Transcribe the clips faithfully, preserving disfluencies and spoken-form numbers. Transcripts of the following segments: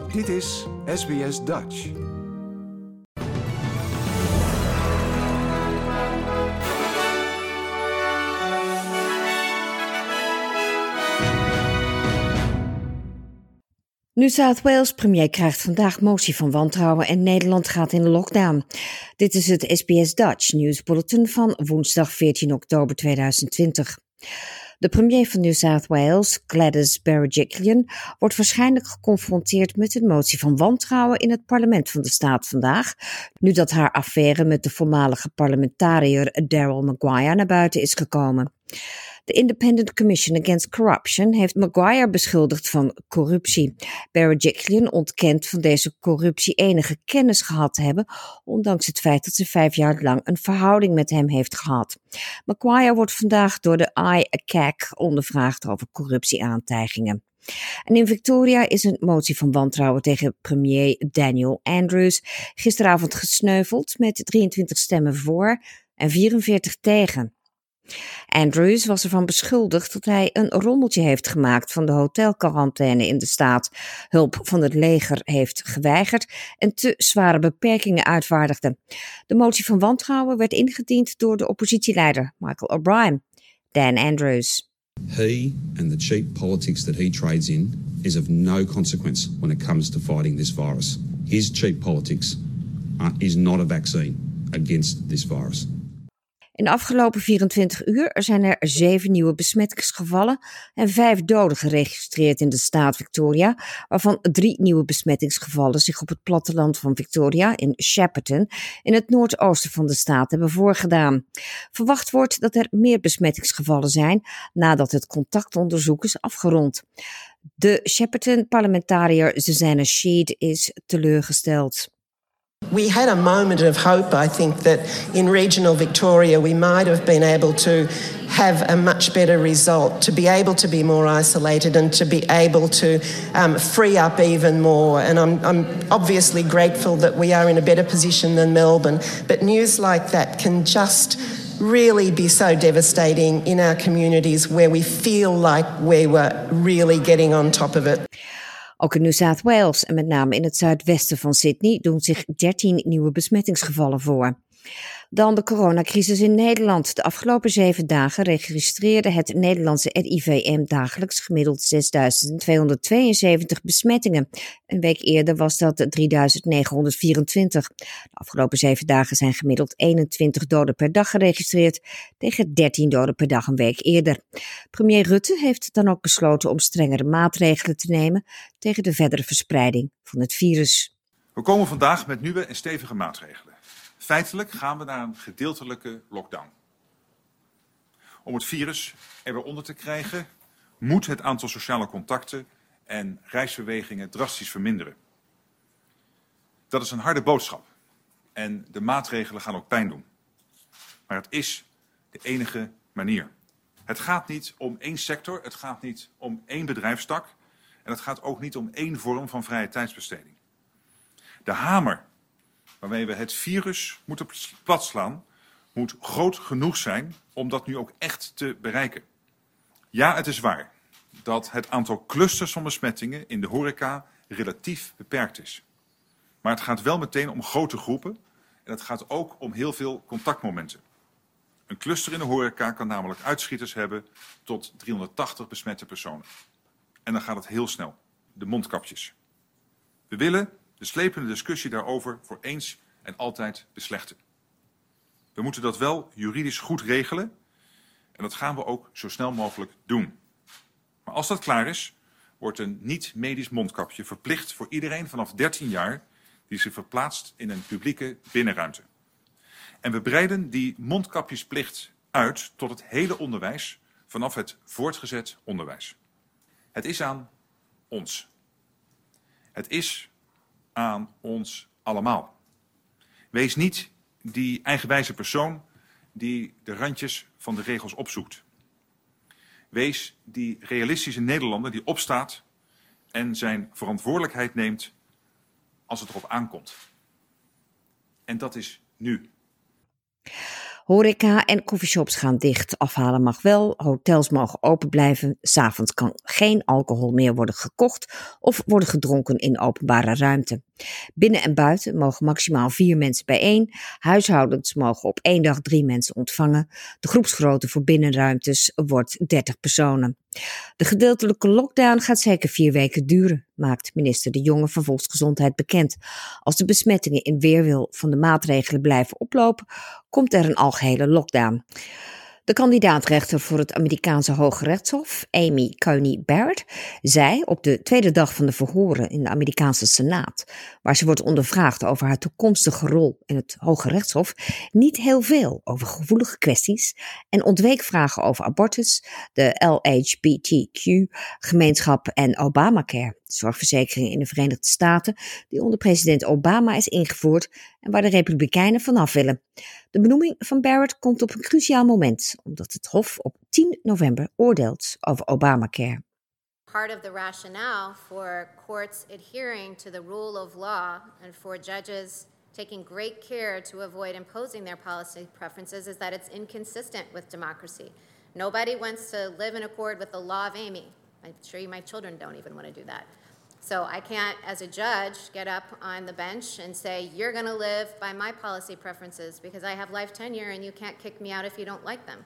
Dit is S B S Dutch. New South Wales premier krijgt vandaag motie van wantrouwen en Nederland gaat in de lockdown. Dit is het S B S Dutch nieuwsbulletin van woensdag veertien oktober tweeduizend twintig. De premier van New South Wales, Gladys Berejiklian, wordt waarschijnlijk geconfronteerd met een motie van wantrouwen in het parlement van de staat vandaag, nu dat haar affaire met de voormalige parlementariër Daryl Maguire naar buiten is gekomen. De Independent Commission Against Corruption heeft Maguire beschuldigd van corruptie. Berejiklian ontkent van deze corruptie enige kennis gehad te hebben, ondanks het feit dat ze vijf jaar lang een verhouding met hem heeft gehad. Maguire wordt vandaag door de I C A C ondervraagd over corruptieaantijgingen. En in Victoria is een motie van wantrouwen tegen premier Daniel Andrews gisteravond gesneuveld met drieëntwintig stemmen voor en vierenveertig tegen. Andrews was ervan beschuldigd dat hij een rommeltje heeft gemaakt van de hotelquarantaine in de staat, hulp van het leger heeft geweigerd en te zware beperkingen uitvaardigde. De motie van wantrouwen werd ingediend door de oppositieleider Michael O'Brien. Dan Andrews. He and the cheap politics that he trades in is of no consequence when it comes to fighting this virus. His cheap politics uh, is not a vaccine against this virus. In de afgelopen vierentwintig uur zijn er zeven nieuwe besmettingsgevallen en vijf doden geregistreerd in de staat Victoria, waarvan drie nieuwe besmettingsgevallen zich op het platteland van Victoria in Shepparton in het noordoosten van de staat hebben voorgedaan. Verwacht wordt dat er meer besmettingsgevallen zijn nadat het contactonderzoek is afgerond. De Shepparton-parlementariër Susanna Sheed is teleurgesteld. We had a moment of hope, I think, that in regional Victoria we might have been able to have a much better result, to be able to be more isolated and to be able to um, free up even more. And I'm, I'm obviously grateful that we are in a better position than Melbourne, but news like that can just really be so devastating in our communities where we feel like we were really getting on top of it. Ook in New South Wales en met name in het zuidwesten van Sydney doen zich dertien nieuwe besmettingsgevallen voor. Dan de coronacrisis in Nederland. De afgelopen zeven dagen registreerde het Nederlandse R I V M dagelijks gemiddeld zesduizend tweehonderdtweeënzeventig besmettingen. Een week eerder was dat drieduizend negenhonderdvierentwintig. De afgelopen zeven dagen zijn gemiddeld eenentwintig doden per dag geregistreerd, tegen dertien doden per dag een week eerder. Premier Rutte heeft dan ook besloten om strengere maatregelen te nemen tegen de verdere verspreiding van het virus. We komen vandaag met nieuwe en stevige maatregelen. Feitelijk gaan we naar een gedeeltelijke lockdown. Om het virus er weer onder te krijgen, moet het aantal sociale contacten en reisbewegingen drastisch verminderen. Dat is een harde boodschap en de maatregelen gaan ook pijn doen. Maar het is de enige manier. Het gaat niet om één sector, het gaat niet om één bedrijfstak en het gaat ook niet om één vorm van vrije tijdsbesteding. De hamer waarmee we het virus moeten platslaan, moet groot genoeg zijn om dat nu ook echt te bereiken. Ja, het is waar dat het aantal clusters van besmettingen in de horeca relatief beperkt is. Maar het gaat wel meteen om grote groepen en het gaat ook om heel veel contactmomenten. Een cluster in de horeca kan namelijk uitschieters hebben tot driehonderdtachtig besmette personen. En dan gaat het heel snel. De mondkapjes. We willen de slepende discussie daarover voor eens en altijd beslechten. We moeten dat wel juridisch goed regelen en dat gaan we ook zo snel mogelijk doen. Maar als dat klaar is, wordt een niet-medisch mondkapje verplicht voor iedereen vanaf dertien jaar die zich verplaatst in een publieke binnenruimte. En we breiden die mondkapjesplicht uit tot het hele onderwijs vanaf het voortgezet onderwijs. Het is aan ons. Het is aan ons allemaal. Wees niet die eigenwijze persoon die de randjes van de regels opzoekt. Wees die realistische Nederlander die opstaat en zijn verantwoordelijkheid neemt als het erop aankomt. En dat is nu. Horeca en coffeeshops gaan dicht. Afhalen mag wel, hotels mogen open blijven. 's Avonds kan geen alcohol meer worden gekocht of worden gedronken in openbare ruimte. Binnen en buiten mogen maximaal vier mensen bijeen. Huishoudens mogen op één dag drie mensen ontvangen. De groepsgrootte voor binnenruimtes wordt dertig personen. De gedeeltelijke lockdown gaat zeker vier weken duren, maakt minister De Jonge van Volksgezondheid bekend. Als de besmettingen in weerwil van de maatregelen blijven oplopen, komt er een algehele lockdown. De kandidaatrechter voor het Amerikaanse Hoge Rechtshof, Amy Coney Barrett, zei op de tweede dag van de verhoren in de Amerikaanse Senaat, waar ze wordt ondervraagd over haar toekomstige rol in het Hoge Rechtshof, niet heel veel over gevoelige kwesties en ontweek vragen over abortus, de L H B T Q-gemeenschap en Obamacare, de zorgverzekering in de Verenigde Staten, die onder president Obama is ingevoerd en waar de Republikeinen vanaf willen. De benoeming van Barrett komt op een cruciaal moment, omdat het Hof op tien november oordeelt over Obamacare. Part of the rationale for courts adhering to the rule of law and for judges taking great care to avoid imposing their policy preferences is that it's inconsistent with democracy. Nobody wants to live in accord with the law of Amy. I'm sure my children don't even want to do that. So I can't, as a judge, get up on the bench and say, you're going to live by my policy preferences because I have life tenure and you can't kick me out if you don't like them.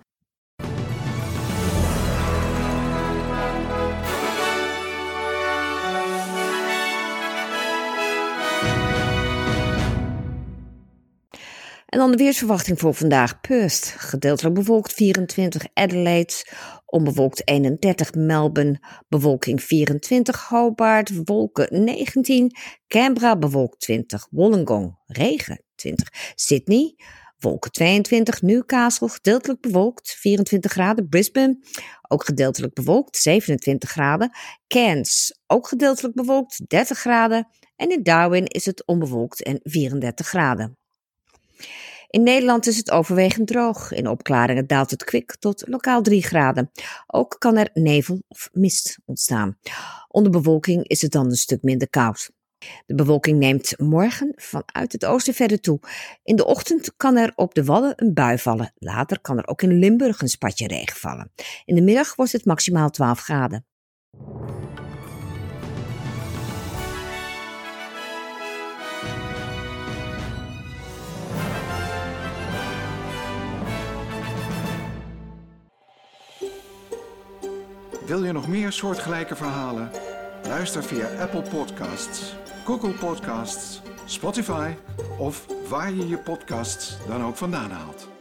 En dan de weersverwachting voor vandaag. Perth, gedeeltelijk bewolkt vierentwintig. Adelaide, onbewolkt eenendertig. Melbourne, bewolking vierentwintig. Hobart, wolken negentien. Canberra, bewolkt twintig. Wollongong, regen twintig. Sydney, wolken tweeëntwintig. Newcastle, gedeeltelijk bewolkt vierentwintig graden. Brisbane, ook gedeeltelijk bewolkt zevenentwintig graden. Cairns, ook gedeeltelijk bewolkt dertig graden. En in Darwin is het onbewolkt en vierendertig graden. In Nederland is het overwegend droog. In opklaringen daalt het kwik tot lokaal drie graden. Ook kan er nevel of mist ontstaan. Onder bewolking is het dan een stuk minder koud. De bewolking neemt morgen vanuit het oosten verder toe. In de ochtend kan er op de Wadden een bui vallen. Later kan er ook in Limburg een spatje regen vallen. In de middag wordt het maximaal twaalf graden. Wil je nog meer soortgelijke verhalen? Luister via Apple Podcasts, Google Podcasts, Spotify of waar je je podcasts dan ook vandaan haalt.